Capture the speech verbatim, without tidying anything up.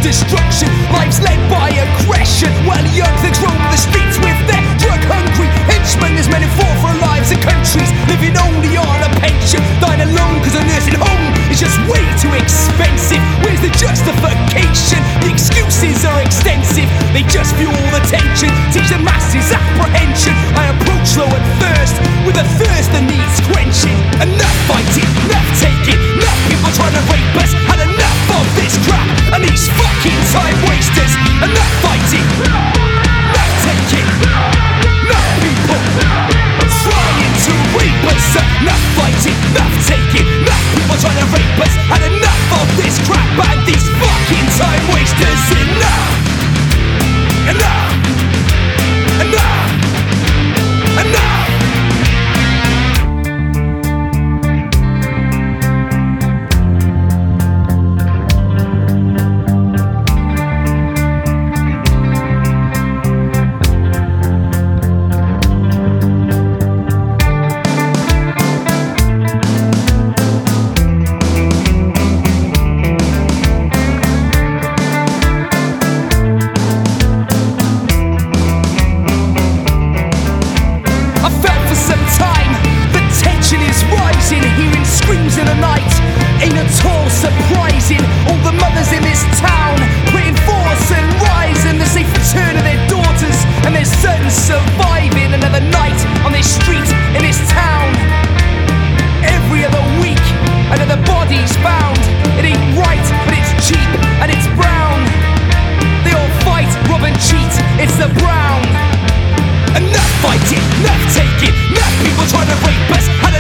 destruction. Lives led by aggression, while young thugs roam the streets with their drug-hungry henchmen. There's men who fought for lives in countries living only on a pension, dying alone cause a nursing home is just way too expensive. Where's the justification? The excuses are extensive, they just fuel the tension, teach the masses apprehension. I approach slow and thirst with a thirst that needs quenching. Enough fighting, enough taking, enough people trying to rape us. Had enough of this crap and these fucking time wasters. Enough fighting, enough taking, enough people trying to rape us. Enough fighting, enough taking, enough people trying to rape us. Had enough of this crap and these fucking time wasters. Enough, enough, enough, enough. Screams in the night ain't at all surprising. All the mothers in this town putting force and rising, the safe return of their daughters and their sons surviving another night on this street in this town. Every other week another body's found. It ain't right but it's cheap and it's brown. They all fight, rob and cheat, it's the brown. Enough fighting, enough taking, enough people trying to rape us.